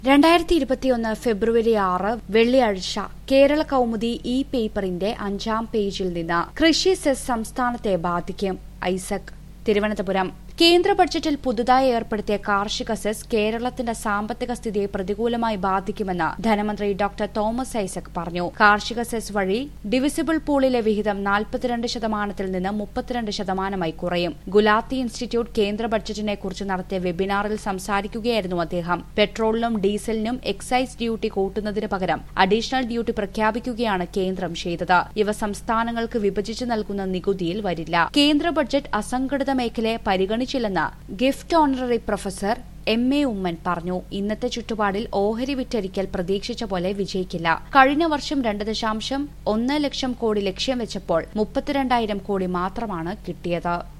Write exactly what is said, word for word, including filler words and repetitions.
രണ്ടായിരത്തി ഇരുപത്തിയൊന്ന് ഫെബ്രുവരി ആറ് വെള്ളിയാഴ്ച കേരള കൗമുദി ഇ പേപ്പറിന്റെ അഞ്ചാം പേജിൽ നിന്ന് കൃഷി സെസ് സംസ്ഥാനത്തെ ബാധിക്കും. ഐസക് തിരുവനന്തപുരം. കേന്ദ്ര ബഡ്ജറ്റിൽ പുതുതായി ഏർപ്പെടുത്തിയ കാർഷിക സെസ് കേരളത്തിന്റെ സാമ്പത്തിക സ്ഥിതിയെ പ്രതികൂലമായി ബാധിക്കുമെന്ന് ധനമന്ത്രി ഡോക്ടർ തോമസ് ഐസക് പറഞ്ഞു. കാർഷിക സെസ് വഴി ഡിവിസിബിൾ പൂളിലെ വിഹിതം നാൽപ്പത്തിരണ്ട് ശതമാനത്തിൽ നിന്ന് മുപ്പത്തിരണ്ട് ശതമാനമായി കുറയും. ഗുലാത്തി ഇൻസ്റ്റിറ്റ്യൂട്ട് കേന്ദ്ര ബഡ്ജറ്റിനെ കുറിച്ച് നടത്തിയ വെബിനാറിൽ സംസാരിക്കുകയായിരുന്നു അദ്ദേഹം. പെട്രോളിനും ഡീസലിനും എക്സൈസ് ഡ്യൂട്ടി കൂട്ടുന്നതിന് പകരം അഡീഷണൽ ഡ്യൂട്ടി പ്രഖ്യാപിക്കുകയാണ് കേന്ദ്രം ചെയ്തത്. ഇവ സംസ്ഥാനങ്ങൾക്ക് വിഭജിച്ചു നൽകുന്ന നികുതിയിൽ വരില്ല. കേന്ദ്ര ബഡ്ജറ്റ് അസംഘടിത മേഖലയെ പരിഗണിച്ചില്ലെന്ന് GIFT honorary professor M A Oommen പറഞ്ഞു. ഇന്നത്തെ ചുറ്റുപാടിൽ ഓഹരി വിറ്റഴിക്കൽ പ്രതീക്ഷിച്ച പോലെ വിജയിക്കില്ല. കഴിഞ്ഞ വർഷം രണ്ട് ദശാംശം ഒന്ന് ലക്ഷം കോടി ലക്ഷ്യം വെച്ചപ്പോൾ മുപ്പത്തിരണ്ടായിരം കോടി മാത്രമാണ് കിട്ടിയത്.